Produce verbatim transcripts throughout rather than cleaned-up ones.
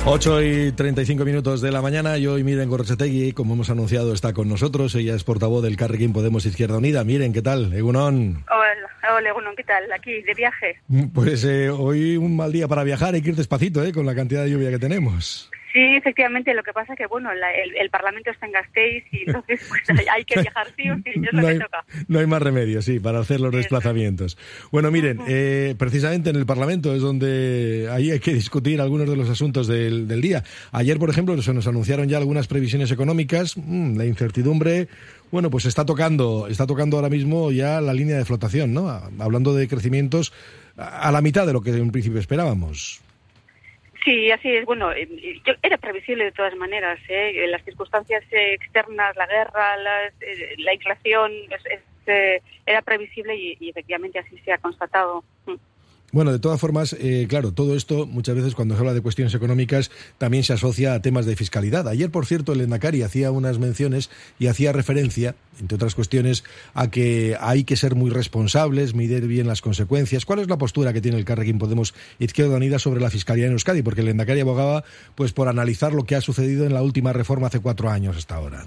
ocho y treinta y cinco minutos de la mañana y hoy Miren Gorrotxategi, como hemos anunciado, está con nosotros. Ella es portavoz del Elkarrekin Podemos Izquierda Unida. Miren, ¿qué tal? Egunon. Hola, hola, Egunon, ¿qué tal? Aquí, de viaje. Pues eh, hoy un mal día para viajar, hay que ir despacito, ¿eh? Con la cantidad de lluvia que tenemos. Sí, efectivamente, lo que pasa es que, bueno, la, el, el Parlamento está en Gasteiz y entonces pues, hay, hay que viajar sí o sí, es lo no que hay, toca. No hay más remedio, sí, para hacer los desplazamientos. Bueno, miren, eh, precisamente en el Parlamento es donde ahí hay que discutir algunos de los asuntos del, del día. Ayer, por ejemplo, se nos anunciaron ya algunas previsiones económicas. Mm, la incertidumbre, bueno, pues está tocando, está tocando ahora mismo ya la línea de flotación, ¿no? Hablando de crecimientos a la mitad de lo que en un principio esperábamos. Sí, así es. Bueno, yo, era previsible de todas maneras, ¿eh? Las circunstancias externas, la guerra, la, la inflación, es, es, eh, era previsible y, y efectivamente así se ha constatado. Bueno, de todas formas, eh, claro, todo esto muchas veces cuando se habla de cuestiones económicas también se asocia a temas de fiscalidad. Ayer, por cierto, el Lehendakari hacía unas menciones y hacía referencia, entre otras cuestiones, a que hay que ser muy responsables, medir bien las consecuencias. ¿Cuál es la postura que tiene el Elkarrekin Podemos Izquierda Unida sobre la fiscalidad en Euskadi? Porque el Lehendakari abogaba pues por analizar lo que ha sucedido en la última reforma hace cuatro años hasta ahora.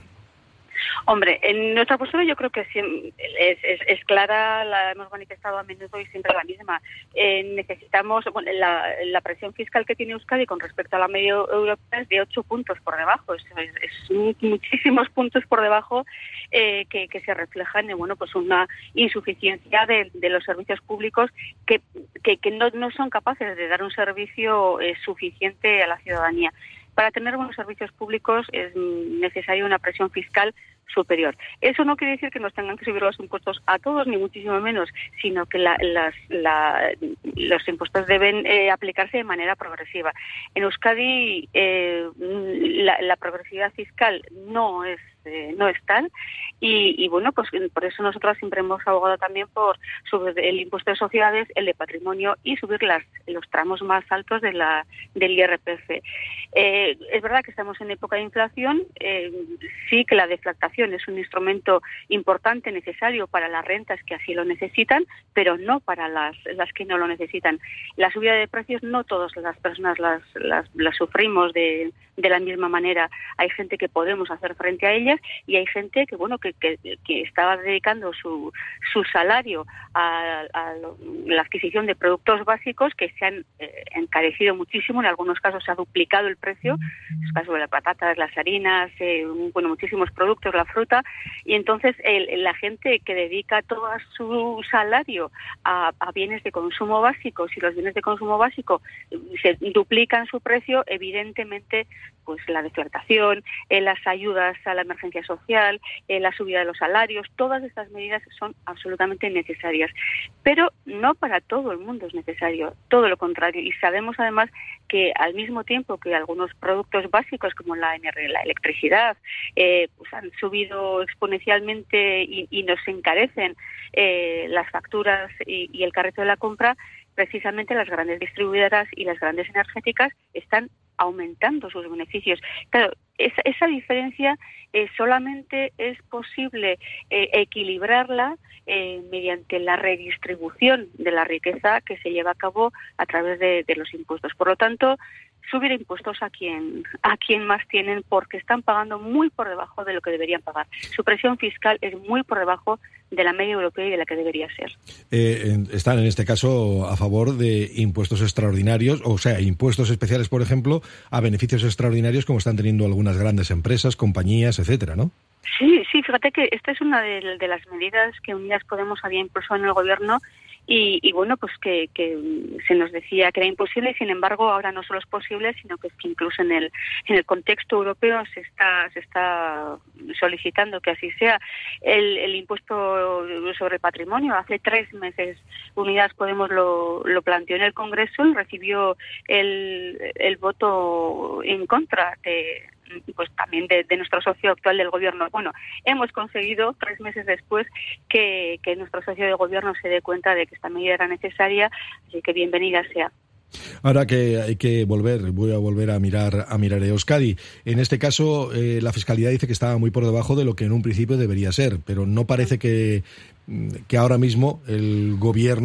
Hombre, en nuestra postura yo creo que sí, es, es, es clara, la hemos manifestado a menudo y siempre la misma. Eh, necesitamos, bueno, la, la presión fiscal que tiene Euskadi con respecto a la media europea es de ocho puntos por debajo, es, es, es muchísimos puntos por debajo eh, que, que se reflejan en, bueno, pues una insuficiencia de, de los servicios públicos que, que, que no, no son capaces de dar un servicio eh, suficiente a la ciudadanía. Para tener buenos servicios públicos es necesaria una presión fiscal superior. Eso no quiere decir que nos tengan que subir los impuestos a todos, ni muchísimo menos, sino que la, las, la, los impuestos deben eh, aplicarse de manera progresiva. En Euskadi eh, la, la progresividad fiscal no es Eh, no es tal y, y bueno, pues por eso nosotros siempre hemos abogado también por subir el impuesto de sociedades, el de patrimonio y subir las, los tramos más altos de la del I R P F. Eh, es verdad que estamos en época de inflación, eh, sí que la deflactación es un instrumento importante, necesario para las rentas que así lo necesitan, pero no para las, las que no lo necesitan. La subida de precios no todas las personas las, las, las sufrimos de, de la misma manera. Hay gente que podemos hacer frente a ella y hay gente que bueno que, que, que estaba dedicando su su salario a, a la adquisición de productos básicos que se han eh, encarecido muchísimo, en algunos casos se ha duplicado el precio, en el caso de las patatas, las harinas, eh, bueno, muchísimos productos, la fruta, y entonces el, la gente que dedica todo su salario a, a bienes de consumo básico, si los bienes de consumo básico se duplican su precio, evidentemente pues la deflactación, eh, las ayudas a la emergencia social, eh, la subida de los salarios, todas estas medidas son absolutamente necesarias, pero no para todo el mundo es necesario, todo lo contrario, y sabemos además que al mismo tiempo que algunos productos básicos como la, la electricidad eh, pues han subido exponencialmente y, y nos encarecen eh, las facturas y, y el carrito de la compra, precisamente las grandes distribuidoras y las grandes energéticas están aumentando sus beneficios. Claro, esa, esa diferencia eh, solamente es posible eh, equilibrarla eh, mediante la redistribución de la riqueza que se lleva a cabo a través de, de los impuestos. Por lo tanto, subir impuestos a quien a quien más tienen porque están pagando muy por debajo de lo que deberían pagar. Su presión fiscal es muy por debajo de la media europea y de la que debería ser. Eh, están en este caso a favor de impuestos extraordinarios, o sea, impuestos especiales, por ejemplo, a beneficios extraordinarios como están teniendo algunas grandes empresas, compañías, etcétera, ¿no? Sí, sí, fíjate que esta es una de, de las medidas que Unidas Podemos había impulsado en el gobierno y, y bueno, pues que, que se nos decía que era imposible y sin embargo ahora no solo es posible, sino que es que incluso en el en el contexto europeo se está se está solicitando que así sea. El, el impuesto sobre el patrimonio, hace tres meses Unidas Podemos lo, lo planteó en el Congreso y recibió el, el voto en contra de pues también de, de nuestro socio actual del gobierno. Bueno, hemos conseguido tres meses después que, que nuestro socio de gobierno se dé cuenta de que esta medida era necesaria, así que bienvenida sea. Ahora que hay que volver, voy a volver a mirar a mirar a Euskadi. En este caso, eh, la Fiscalía dice que estaba muy por debajo de lo que en un principio debería ser, pero no parece que, que ahora mismo el gobierno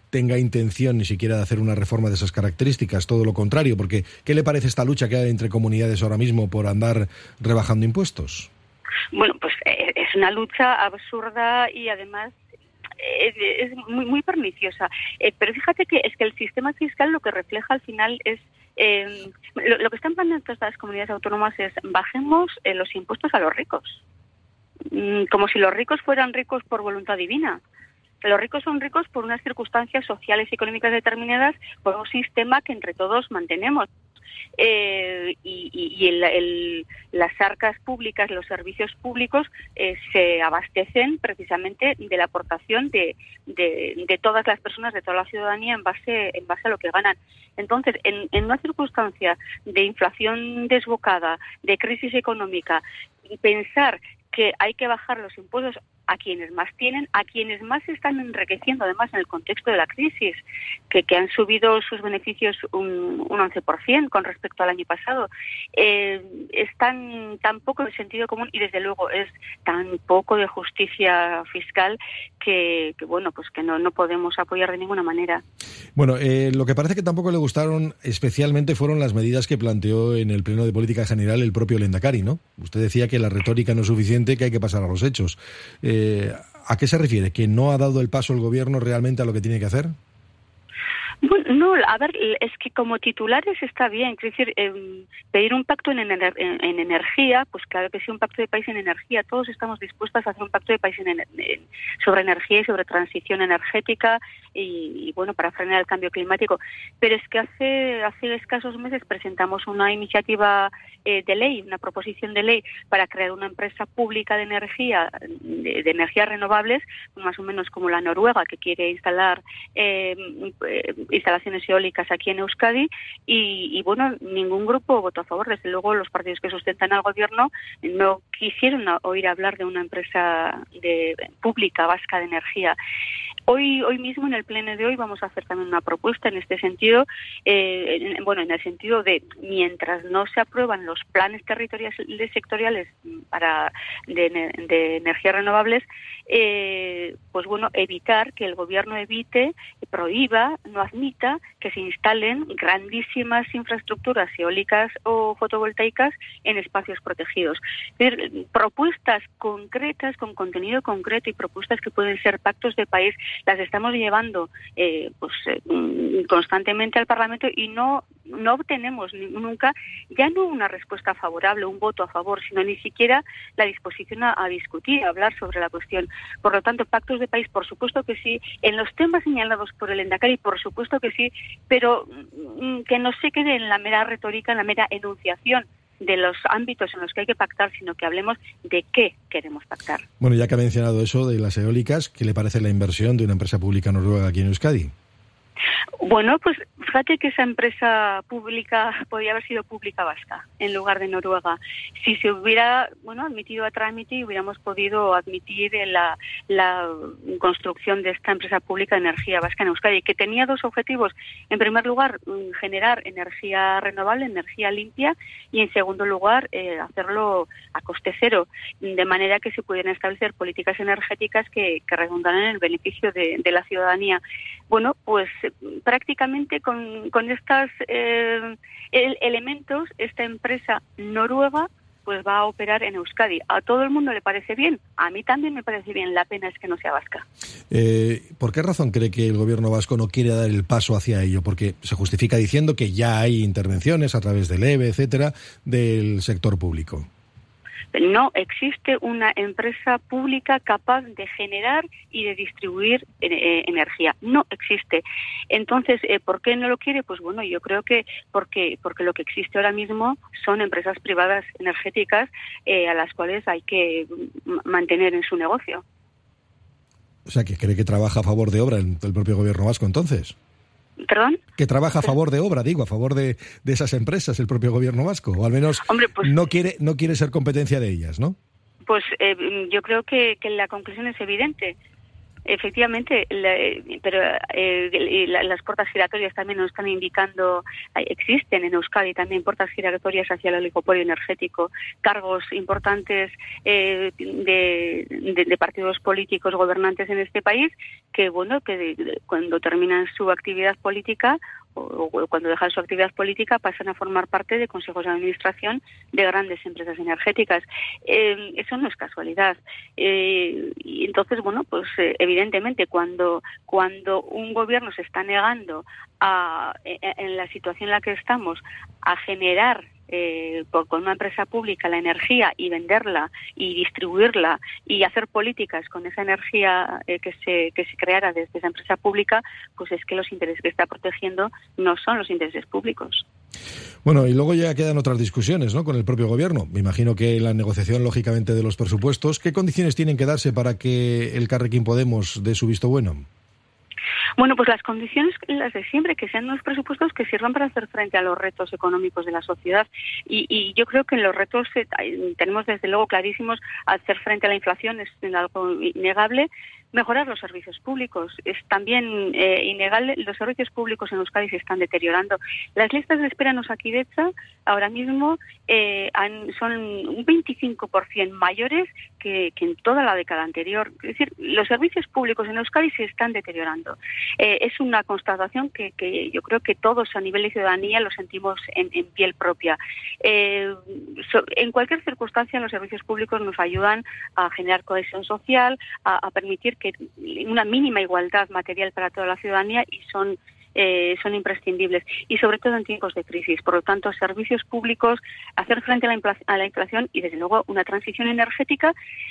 tenga intención ni siquiera de hacer una reforma de esas características, todo lo contrario, porque ¿qué le parece esta lucha que hay entre comunidades ahora mismo por andar rebajando impuestos? Bueno, pues eh, es una lucha absurda y además es, es muy, muy perniciosa. Eh, pero fíjate que es que el sistema fiscal lo que refleja al final es eh, lo, lo que están planteando todas las comunidades autónomas es bajemos eh, los impuestos a los ricos, mm, como si los ricos fueran ricos por voluntad divina. Los ricos son ricos por unas circunstancias sociales y económicas determinadas, por un sistema que entre todos mantenemos. Eh, y y, y el, el, las arcas públicas, los servicios públicos eh, se abastecen precisamente de la aportación de, de, de todas las personas, de toda la ciudadanía en base en base a lo que ganan. Entonces, en, en una circunstancia de inflación desbocada, de crisis económica, pensar que hay que bajar los impuestos a quienes más tienen, a quienes más se están enriqueciendo, además en el contexto de la crisis, que, que han subido sus beneficios un, un once por ciento con respecto al año pasado. Eh, es tan, tan poco de sentido común y desde luego es tan poco de justicia fiscal que, que bueno, pues que no, no podemos apoyar de ninguna manera. Bueno, eh, lo que parece que tampoco le gustaron especialmente fueron las medidas que planteó en el Pleno de Política General el propio Lehendakari, ¿no? Usted decía que la retórica no es suficiente, que hay que pasar a los hechos. Eh, ¿A qué se refiere? ¿Que no ha dado el paso el gobierno realmente a lo que tiene que hacer? Bueno, no, a ver, es que como titulares está bien, es decir, eh, pedir un pacto en, ener- en, en energía, pues claro que sí, un pacto de país en energía, todos estamos dispuestos a hacer un pacto de país en, en, sobre energía y sobre transición energética y, y bueno, para frenar el cambio climático, pero es que hace hace escasos meses presentamos una iniciativa eh, de ley, una proposición de ley para crear una empresa pública de energía, de, de energías renovables, más o menos como la Noruega, que quiere instalar eh, eh, instalaciones eólicas aquí en Euskadi y, y bueno, ningún grupo votó a favor. Desde luego los partidos que sustentan al gobierno no quisieron oír hablar de una empresa de, pública vasca de energía. Hoy hoy mismo en el pleno de hoy vamos a hacer también una propuesta en este sentido, eh, en, bueno, en el sentido de mientras no se aprueban los planes territoriales sectoriales para de, de energías renovables, eh, pues bueno, evitar que el gobierno evite, prohíba, no admita que se instalen grandísimas infraestructuras eólicas o fotovoltaicas en espacios protegidos. Es decir, propuestas concretas, con contenido concreto y propuestas que pueden ser pactos de país, las estamos llevando eh, pues eh, constantemente al Parlamento y no no obtenemos nunca ya no una respuesta favorable, un voto a favor, sino ni siquiera la disposición a, a discutir, a hablar sobre la cuestión. Por lo tanto, pactos de país, por supuesto que sí, en los temas señalados por el Lehendakari, por supuesto que sí, pero mm, que no se quede en la mera retórica, en la mera enunciación de los ámbitos en los que hay que pactar, sino que hablemos de qué queremos pactar. Bueno, ya que ha mencionado eso de las eólicas, ¿qué le parece la inversión de una empresa pública noruega aquí en Euskadi? Bueno, pues fíjate que esa empresa pública podría haber sido pública vasca en lugar de noruega. Si se hubiera, bueno, admitido a trámite y hubiéramos podido admitir la, la construcción de esta empresa pública de energía vasca en Euskadi, que tenía dos objetivos. En primer lugar, generar energía renovable, energía limpia, y en segundo lugar, eh, hacerlo a coste cero, de manera que se pudieran establecer políticas energéticas que, que redundaran en el beneficio de, de la ciudadanía. Bueno, pues prácticamente con, con estos eh, el, elementos, esta empresa noruega pues va a operar en Euskadi. A todo el mundo le parece bien, a mí también me parece bien, la pena es que no sea vasca. Eh, ¿Por qué razón cree que el gobierno vasco no quiere dar el paso hacia ello? Porque se justifica diciendo que ya hay intervenciones a través del E B E, etcétera, del sector público. No existe una empresa pública capaz de generar y de distribuir eh, energía. No existe. Entonces, eh, ¿por qué no lo quiere? Pues bueno, yo creo que porque porque lo que existe ahora mismo son empresas privadas energéticas eh, a las cuales hay que m- mantener en su negocio. O sea, que cree que trabaja a favor de obra el, el propio gobierno vasco, entonces. ¿Perdón? Que trabaja a favor de obra, digo, a favor de, de esas empresas, el propio gobierno vasco, o al menos Hombre, pues, no quiere no quiere ser competencia de ellas, ¿no? Pues eh, yo creo que, que la conclusión es evidente. efectivamente, la, pero eh, la, las puertas giratorias también nos están indicando, existen en Euskadi también puertas giratorias hacia el oligopolio energético, cargos importantes eh, de, de, de partidos políticos gobernantes en este país que, bueno, que de, de, cuando terminan su actividad política o, o cuando dejan su actividad política pasan a formar parte de consejos de administración de grandes empresas energéticas. Eh, eso no es casualidad. Eh, y entonces, bueno, pues eh, evidentemente cuando cuando un gobierno se está negando a, en la situación en la que estamos a generar Eh, por, con una empresa pública la energía y venderla y distribuirla y hacer políticas con esa energía eh, que se que se creara desde esa empresa pública, pues es que los intereses que está protegiendo no son los intereses públicos. Bueno, y luego ya quedan otras discusiones, ¿no?, con el propio gobierno. Me imagino que la negociación, lógicamente, de los presupuestos, ¿qué condiciones tienen que darse para que el Carrequín Podemos dé su visto bueno? Bueno, pues las condiciones, las de siempre, que sean unos presupuestos que sirvan para hacer frente a los retos económicos de la sociedad. Y, y yo creo que en los retos eh, tenemos desde luego clarísimos hacer frente a la inflación, es algo innegable. Mejorar los servicios públicos. Es también eh, innegable, los servicios públicos en Euskadi se están deteriorando. Las listas de espera en Osakidetza ahora mismo eh, han, son un veinticinco por ciento mayores que, que en toda la década anterior. Es decir, los servicios públicos en Euskadi se están deteriorando. Eh, es una constatación que, que yo creo que todos a nivel de ciudadanía lo sentimos en, en piel propia. Eh, so, en cualquier circunstancia los servicios públicos nos ayudan a generar cohesión social, a, a permitir que una mínima igualdad material para toda la ciudadanía y son eh, son imprescindibles y sobre todo en tiempos de crisis. Por lo tanto, servicios públicos, hacer frente a la, infla- a la inflación y desde luego una transición energética,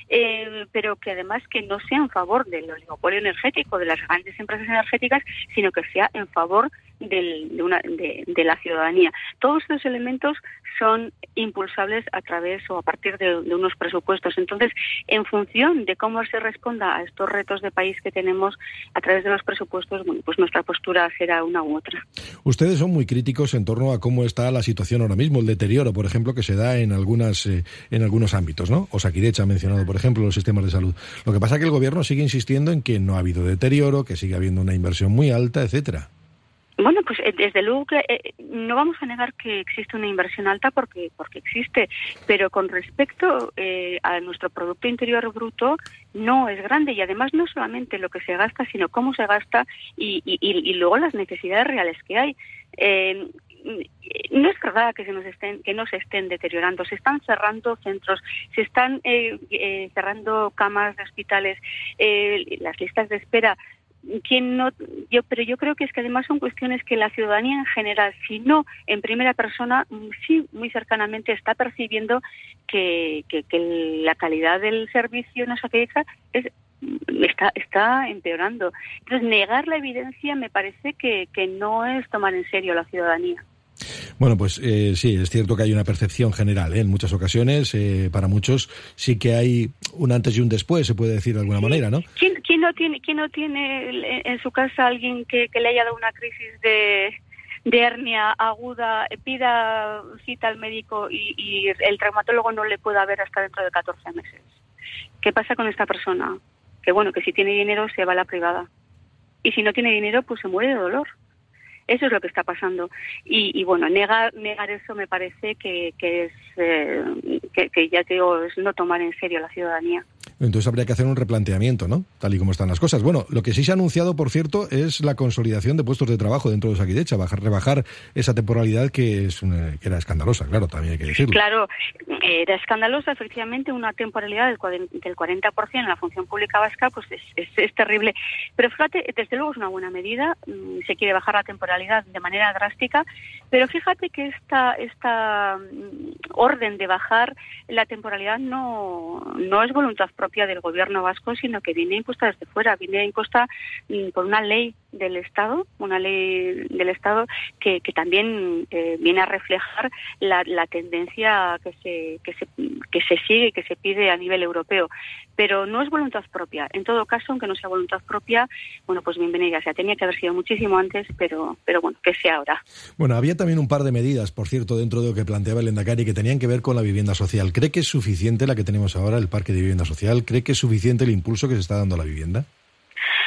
eh, pero que además que no sea en favor del oligopolio energético, de las grandes empresas energéticas, sino que sea en favor del, de, una, de, de la ciudadanía. Todos estos elementos son impulsables a través o a partir de, de unos presupuestos. Entonces, en función de cómo se responda a estos retos de país que tenemos a través de los presupuestos, bueno, pues nuestra postura será una u otra. Ustedes son muy críticos en torno a cómo está la situación ahora mismo, el deterioro, por ejemplo, que se da en algunas eh, en algunos ámbitos, ¿no? Osakidetza ha mencionado, por ejemplo, los sistemas de salud. Lo que pasa es que el gobierno sigue insistiendo en que no ha habido deterioro, que sigue habiendo una inversión muy alta, etcétera. Bueno, pues desde luego que eh, no vamos a negar que existe una inversión alta porque porque existe, pero con respecto eh, a nuestro Producto Interior Bruto no es grande y además no solamente lo que se gasta, sino cómo se gasta y, y, y luego las necesidades reales que hay. Eh, no es verdad que se nos estén que no se estén deteriorando, se están cerrando centros, se están eh, eh, cerrando camas de hospitales, eh, las listas de espera. ¿Quién no? Yo, pero yo creo que es que además son cuestiones que la ciudadanía en general, si no en primera persona, sí muy cercanamente está percibiendo que, que, que la calidad del servicio en Osakidetza es está está empeorando. Entonces, negar la evidencia me parece que, que no es tomar en serio a la ciudadanía. Bueno, pues eh, sí, es cierto que hay una percepción general, ¿eh? En muchas ocasiones, eh, para muchos sí que hay un antes y un después, se puede decir de alguna sí. manera, ¿no? ¿Quién, quién no tiene quién no tiene en su casa alguien que, que le haya dado una crisis de, de hernia aguda, pida cita al médico y, y el traumatólogo no le pueda ver hasta dentro de catorce meses? ¿Qué pasa con esta persona? Que bueno, que si tiene dinero se va a la privada y si no tiene dinero pues se muere de dolor. Eso es lo que está pasando. Y, y bueno, negar negar eso me parece que, que es, eh, que, que ya te digo, es no tomar en serio a la ciudadanía. Entonces habría que hacer un replanteamiento, ¿no? Tal y como están las cosas. Bueno, lo que sí se ha anunciado, por cierto, es la consolidación de puestos de trabajo dentro de Osakidetza, bajar, rebajar esa temporalidad que es una, que era escandalosa, claro, también hay que decirlo. Claro, era escandalosa, efectivamente, una temporalidad del cuarenta por ciento en la función pública vasca, pues es, es, es terrible. Pero fíjate, desde luego es una buena medida, se quiere bajar la temporalidad de manera drástica, pero fíjate que esta, esta orden de bajar la temporalidad no, no es voluntad propia del gobierno vasco, sino que viene impuesta desde fuera, viene impuesta por una ley del Estado, una ley del Estado que, que también eh, viene a reflejar la, la tendencia que se, que se que se sigue y que se pide a nivel europeo, pero no es voluntad propia. En todo caso, aunque no sea voluntad propia, bueno, pues bienvenida sea. Tenía que haber sido muchísimo antes, pero pero bueno, que sea ahora. Bueno, había también un par de medidas, por cierto, dentro de lo que planteaba el Lehendakari, que tenían que ver con la vivienda social. ¿Cree que es suficiente la que tenemos ahora, el parque de vivienda social? ¿Cree que es suficiente el impulso que se está dando a la vivienda?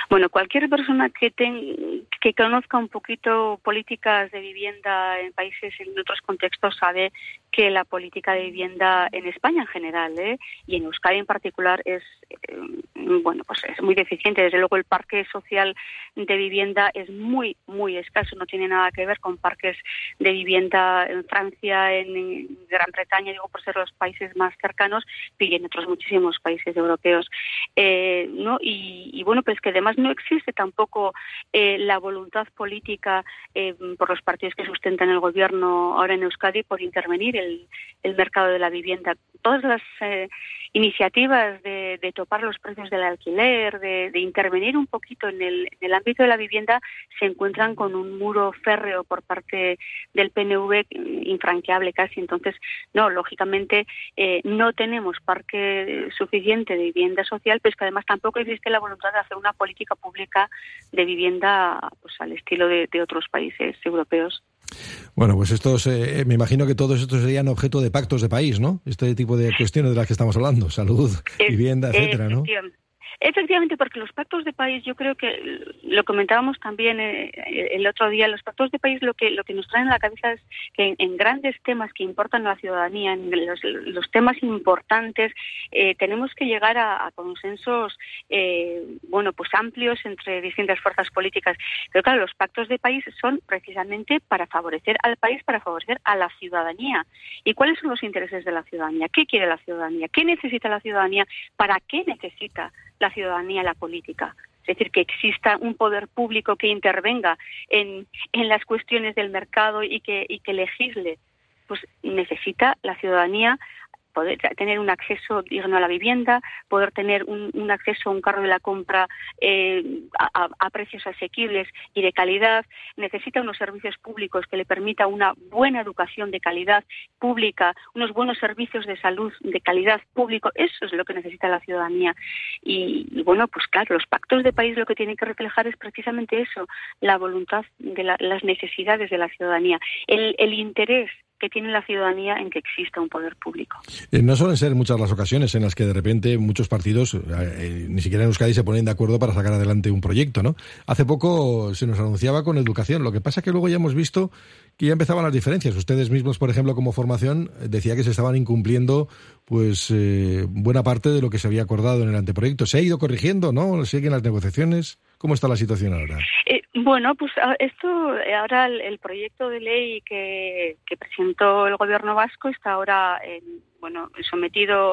Bueno, cualquier persona que ten, que conozca un poquito políticas de vivienda en países, en otros contextos, sabe que la política de vivienda en España en general, ¿eh? y en Euskadi en particular, es eh, bueno, pues es muy deficiente. Desde luego el parque social de vivienda es muy, muy escaso. No tiene nada que ver con parques de vivienda en Francia, en, en Gran Bretaña, digo por ser los países más cercanos, y en otros muchísimos países europeos. Eh, ¿no? Y, y bueno, pues que además no existe tampoco eh, la voluntad política eh, por los partidos que sustentan el gobierno ahora en Euskadi por intervenir el, el mercado de la vivienda. Todas las eh, iniciativas de, de topar los precios del alquiler, de, de intervenir un poquito en el, en el ámbito de la vivienda, se encuentran con un muro férreo por parte del P N V infranqueable casi. Entonces, no, lógicamente eh, no tenemos parque suficiente de vivienda social, pero es que además tampoco existe la voluntad de hacer una política pública de vivienda pues al estilo de, de otros países europeos. Bueno, pues estos, eh, me imagino que todos estos serían objeto de pactos de país, ¿no? Este tipo de cuestiones de las que estamos hablando, salud, es, vivienda, etcétera, ¿no? Efectivamente, porque los pactos de país, yo creo que lo comentábamos también eh, el otro día, los pactos de país lo que lo que nos traen a la cabeza es que en, en grandes temas que importan a la ciudadanía, en los, los temas importantes, eh, tenemos que llegar a, a consensos, eh, bueno, pues amplios entre distintas fuerzas políticas. Pero claro, los pactos de país son precisamente para favorecer al país, para favorecer a la ciudadanía. ¿Y cuáles son los intereses de la ciudadanía? ¿Qué quiere la ciudadanía? ¿Qué necesita la ciudadanía? ¿Para qué necesita la ciudadanía la política? Es decir, que exista un poder público que intervenga en, en las cuestiones del mercado y que, y que legisle. Pues necesita la ciudadanía poder tener un acceso digno a la vivienda, poder tener un, un acceso a un carro de la compra eh, a, a precios asequibles y de calidad. Necesita unos servicios públicos que le permita una buena educación de calidad pública, unos buenos servicios de salud de calidad público. Eso es lo que necesita la ciudadanía. Y, y bueno, pues claro, los pactos de país lo que tienen que reflejar es precisamente eso, la voluntad de la, las necesidades de la ciudadanía, el, el interés que tiene la ciudadanía en que exista un poder público. Eh, no suelen ser muchas las ocasiones en las que de repente muchos partidos, eh, ni siquiera en Euskadi, se ponen de acuerdo para sacar adelante un proyecto, ¿no? Hace poco se nos anunciaba con educación. Lo que pasa es que luego ya hemos visto que ya empezaban las diferencias. Ustedes mismos, por ejemplo, como formación, decía que se estaban incumpliendo pues eh, buena parte de lo que se había acordado en el anteproyecto. ¿Se ha ido corrigiendo, no? ¿Siguen las negociaciones? ¿Cómo está la situación ahora? Eh, bueno, pues esto, ahora el, el proyecto de ley que, que presentó el Gobierno vasco está ahora en, bueno, sometido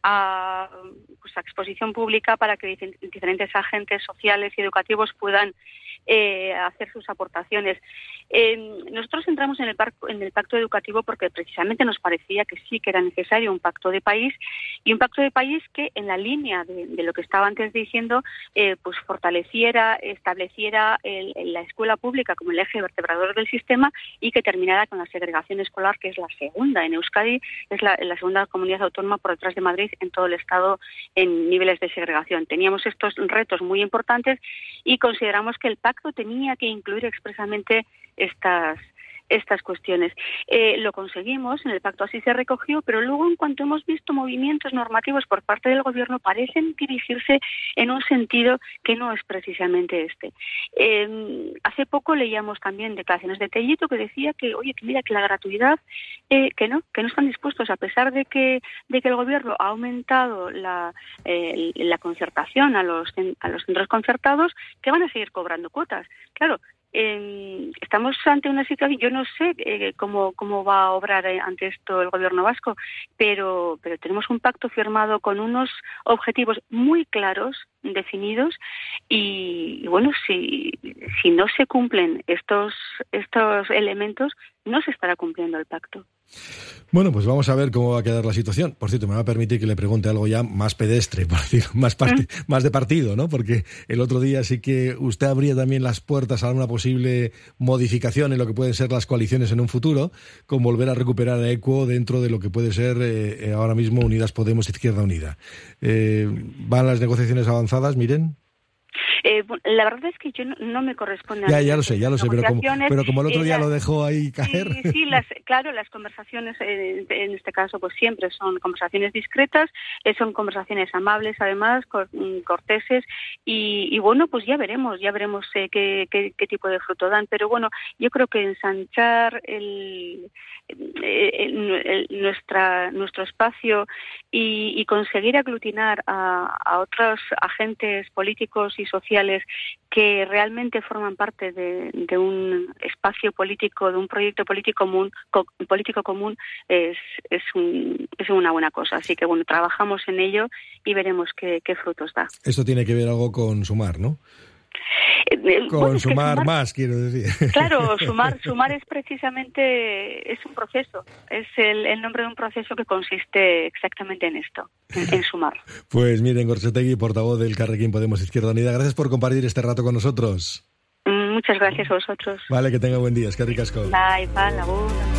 a, pues, a exposición pública para que diferentes agentes sociales y educativos puedan eh, hacer sus aportaciones. Eh, nosotros entramos en el, parco, en el pacto educativo porque precisamente nos parecía que sí que era necesario un pacto de país, y un pacto de país que en la línea de, de lo que estaba antes diciendo, eh, pues fortaleciera, estableciera el, la escuela pública como el eje vertebrador del sistema y que terminara con la segregación escolar, que es la segunda en Euskadi, es la, la segunda comunidad autónoma por detrás de Madrid en todo el Estado en niveles de segregación. Teníamos estos retos muy importantes y consideramos que el pacto tenía que incluir expresamente estas estas cuestiones. Eh, lo conseguimos, en el pacto así se recogió, pero luego en cuanto hemos visto movimientos normativos por parte del Gobierno parecen dirigirse en un sentido que no es precisamente este. Eh, hace poco leíamos también declaraciones de Tellito que decía que, oye, que mira, que la gratuidad, eh, que no, que no están dispuestos, a pesar de que de que el Gobierno ha aumentado la, eh, la concertación a los, a los centros concertados, que van a seguir cobrando cuotas. Claro, Eh, estamos ante una situación, yo no sé eh, cómo cómo va a obrar ante esto el Gobierno vasco, pero pero tenemos un pacto firmado con unos objetivos muy claros, definidos, y, y bueno, si si no se cumplen estos estos elementos, no se estará cumpliendo el pacto. Bueno, pues vamos a ver cómo va a quedar la situación. Por cierto, me va a permitir que le pregunte algo ya más pedestre, por decir, más, part- ¿Mm? más de partido, ¿no? Porque el otro día sí que usted abría también las puertas a una posible modificación en lo que pueden ser las coaliciones en un futuro, con volver a recuperar a Equo dentro de lo que puede ser eh, ahora mismo Unidas Podemos, Izquierda Unida. Eh, ¿Van las negociaciones avanzadas, Miren? Eh, Eh, la verdad es que yo no, no me corresponde. Ya, ya lo sé, ya lo sé, pero como, pero como el otro eh, día las, lo dejó ahí caer. Sí, sí las, claro, las conversaciones eh, en este caso pues siempre son conversaciones discretas, eh, son conversaciones amables, además, cor, corteses, y, y bueno, pues ya veremos, ya veremos eh, qué, qué, qué tipo de fruto dan, pero bueno, yo creo que ensanchar el, el, el, el nuestra nuestro espacio y, y conseguir aglutinar a, a otros agentes políticos y sociales que realmente forman parte de, de un espacio político, de un proyecto político común, co, político común, es, es, un, es una buena cosa. Así que bueno, trabajamos en ello y veremos qué, qué frutos da. Esto tiene que ver algo con Sumar, ¿no? Eh, con bueno, sumar, sumar más, quiero decir. Claro, sumar, sumar es precisamente, es un proceso, es el, el nombre de un proceso que consiste exactamente en esto, en, en sumar. Pues miren, Gorchotegui, portavoz del Carrequín Podemos Izquierda Unida, gracias por compartir este rato con nosotros. Muchas gracias a vosotros. Vale, que tenga buen día, es que ricasco. Bye, bye, agur.